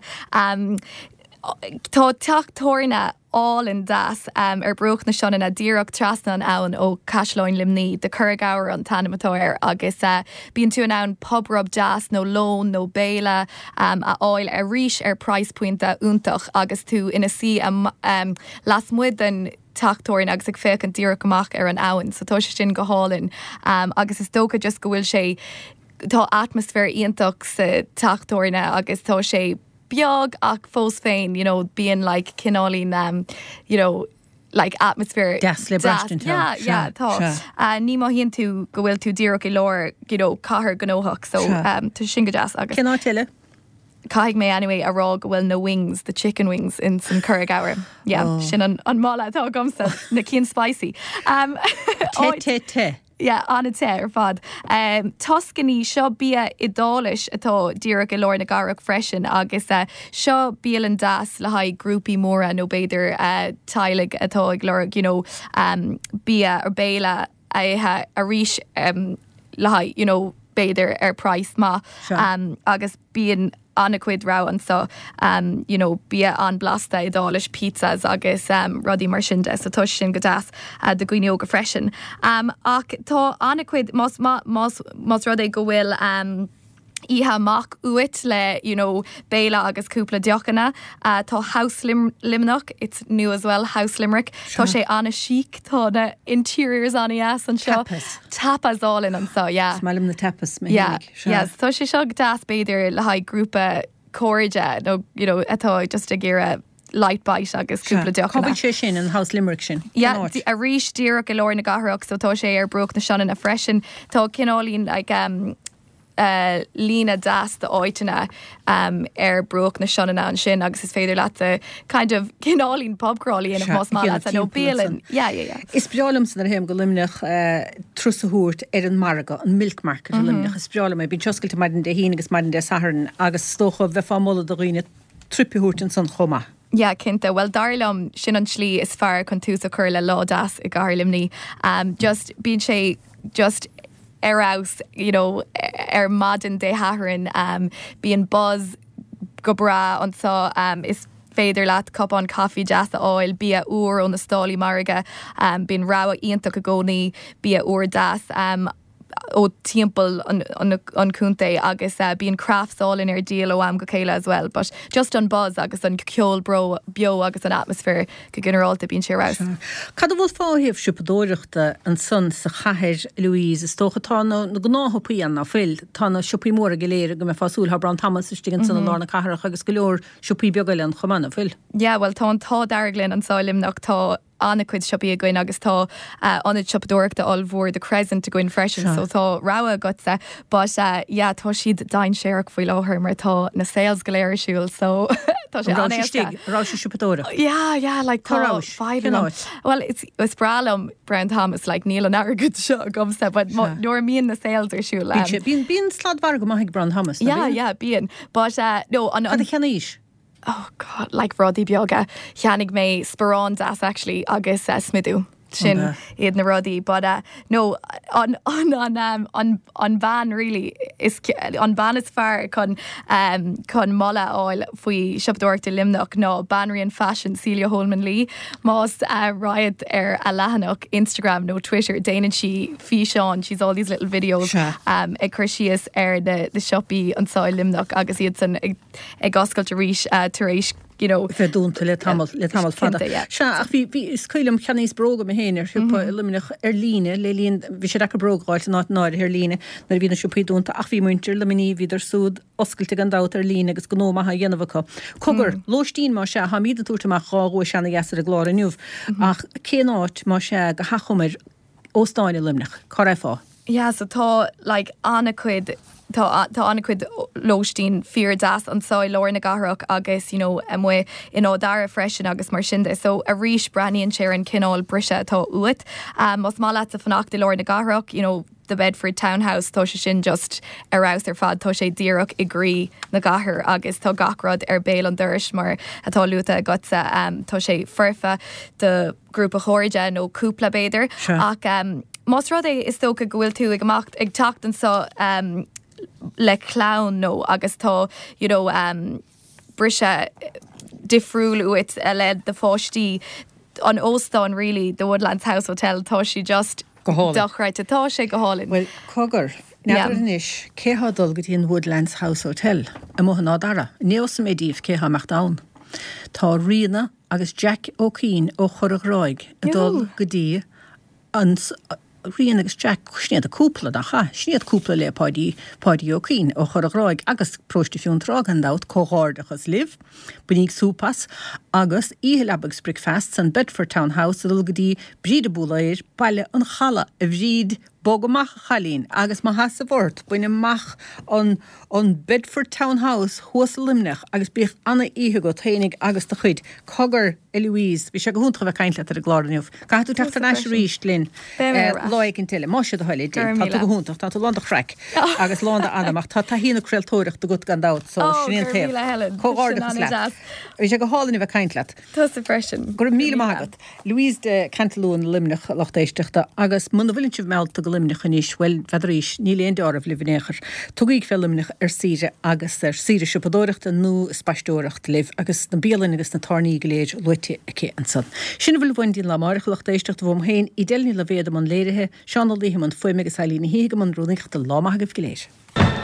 Speaker 5: Tá teachtóirna all in das broch na sean na díach trasna an ann ó Cashloin Limní de Curraghour an Tanamatóir agus bíon tú an ann pubrob jazz nó lón nó béile a áil a ríis price pointa úntach agus tú ina si las muid an teachtóirin agus ag féic an díach amach an ann, so tá sé sin go hálinn agus is dócha just go bhfuil sé tá atmosfér íontach sa teachtóirna agus tá sé beag ach fós féin, you know, being like kinálín, you know, like atmosphere.
Speaker 1: Gas le brastin.
Speaker 5: Yeah, tá. Ní má híonn tú go bhfuil tú díreach I leir, you know, cahar gnóthach, so tú sin go jazz agus.
Speaker 1: Cinná tiile?
Speaker 5: Caig mé anyway a rá go bhfuil na wings, the chicken wings in some Curraghour. Yeah, sin an mála atá gomsa, na cín spicy.
Speaker 1: Te.
Speaker 5: Yeah, anna te fad. Toscaní seo bia idális atá díreach I leir na garach freisin agus seo bíalan das le haid grúpi móra nó beidir tailig atá ag leir, you know, bia ar béile a ríis le haid, you know, beidir price ma agus bían annacuid rá an so you know, bia an blasta idális pizzas agus rudí mar sin de so tá sin go das de gcuine go freisin ach tá annacuid mas rud é go bhfuil Iha mach uit le, you know, béla agus cúpla diochanna. Tá House Limnock, it's new as well, House Limerick. Tá sé anna chic, tá na interiors anna yes an seo. Tapas all in an so, yeah.
Speaker 1: Smellim na tapas.
Speaker 5: Yes, tá sé seo das beidir le haid grúpa cóide, no, you know, atá just a gira light bite agus cúpla diochanna.
Speaker 1: Cobbal sé sin an House Limerick sin.
Speaker 5: Yeah, a ríis díreach I leir na gathraach, so tá sé broch na sean na freisin. Tá cinálín like lína das de áitena broch na seanna an sin agus is féidir leat kind of cinálín pubcrawlí in más má leat nó bíalin.
Speaker 1: Is breálam san ar héim go limnach trúsaúirt an marga an milk market limnach is breálam mé bín tioscailte maidin de híine agus maidin de saharan agus stocha bheith fámóla do riine trippiúirt san chomma.
Speaker 5: Yeah, cinnta. Well, darlam sin an slí is fear chun tús a chur le lá das I gar limní. Just bín sé just aus, you know, madin de haharin, being buzz go bra an so is féidir leat cup an coffee jazz oil bia úr on the stáli marga being rawa íontach a gcónaí bia úr das ó timppel an cúnta agus bíon craftsál in deal ó go chéile as well, but just an buzz agus an ceol bro bio agus an atmosphere go generalta bíon sé rás.
Speaker 1: Cad bhfuil fáhíomh siúpadóireachta an son sa chathir Louise is tóchatá na gnáthpaí an na fil tána siúpaí móra go léir go me fásúil ha Brown Thomas istígan san lána catharach agus go leor siúpaí beagaile an chomana fil.
Speaker 5: Yeah, well tá an tá darglinn an sáilimnach tá annacuid siopí a goin agus tá anid siopdóireachta olmhór de Crescent a goin freisin, so tá ráha gotsa, but tá siad dain séach faoi láthir mar tá na sales go léir siúil, so tá sé
Speaker 1: anéasta. Rá sé siúpadóireach?
Speaker 5: Yeah, like tá five in well, it's bralam Brown Thomas, like níl an agad seo gomsa, but nor míon na sales ar siúil.
Speaker 1: Bíon sládhar go maithigh Brown Thomas?
Speaker 5: Yeah, bíon, but no, an
Speaker 1: cheannaíis?
Speaker 5: Oh God, like Roddy Bioga, cheannig mé sporán das actually agus smidú sin iad na Roddy, but no on ban really is on ban is far con molla oil fui siopdóireachta limnach no Banrian fashion Celia Holman Lee más riot a lahanach Instagram no Twitter Dana she Sean, she's all these little videos ag cruisias the shoppy an sáil limnach agus iad san ag oscailte ríis taréis you know
Speaker 1: dúnta le tamil fada. Se ach bhí scoilm cheanníos broga a héanaar luminach líne le líon bhí sé a brogáil náir ar líne nar bhína siúpaíúnta ach bhí muintir le miní híidir súd oscailte an dát ar líne agus go nómatha dhéanamhacha. Cogur lóistín má se ha míad túirteach cháú sena gasar a glár aniuh ach cé áit má se go hachomir óstáine limnach choráá.
Speaker 5: Ja, so tá like anna cuid Tá anna cuid lóistín fear das an sáil leir na gathraach agus mu in ádara freisin agus mar sinnde. So a ríis breíonn sé an cinál brise tá uat. Mas má leat a fanachta leir na gathraach, the Bedford Townhouse tá sé sin just arás ar fad tá sé díireach i grí na gahar agus tá gachrad ar béal an dúirs mar atá luúta gotsa tá sé furfa de grúpa chóide nó cúpla béidir ach Mas rud é is tócha gohfuil tú ag tacht an sa le clown nó agus tá brise difriúil uit le de fáistí an óstáin really the Woodlands House Hotel tá si just dochráid atá sé go hálinn.
Speaker 1: Well, cogur neis céhadul go dtíon Woodlands House Hotel a mohan ádara. Níos médíh céha meachtáin. Tá riana agus Jack O'Keefe ó Chorachráig a dul go dtí an rian agus Jack sníad a cúpla sníad cúpla le Paddy O'Keefe ó Chorachráig agus próstiisiún trágan dát cóárdachas liv, bunig súpas agus íhelabagus breakfast san Bedford Townhouse a dul go dtí bríd a búlair baile an chala a bhríd Bogamach chalín agus má has a bhort buine mach an Bedford Townhouse thuas limnach agus bích anna ihe go tainig agus de chuid cogur Eloise bhí sé go húnta bheith caiintle ar a gláraniuh. Gaú teachtar neis ríist linn láig an tiile má sé do thoile tá go húntaach tá lánda chreic agus lánda anamach tá hína creiltóireach do gut gandát so sníon taobh cóárdachas le. Bhí sé go hálainna bheith caiintle.
Speaker 5: Tá sa freisin.
Speaker 1: Gur míle mágad. Louise de Cantalún limnach lochtéisteachta agus muna bhfuiln sibh meilt go limnach níos bhfuil fedrís ní léon dearmh livinnéchar. Tugaigh fel limnach ar síre agus ar síre sipadóireachta nó spaisteoireacht liv agus na bíalainn agus na tarnaí go léir luite ché an san. Sinna bhfuil bhaindín le marach lochtéisteachta bhm héin I déilní le bhéad am an léirithe, seanal líhim an foiime agus salína híige an rúnaíochta lámathagah go léir.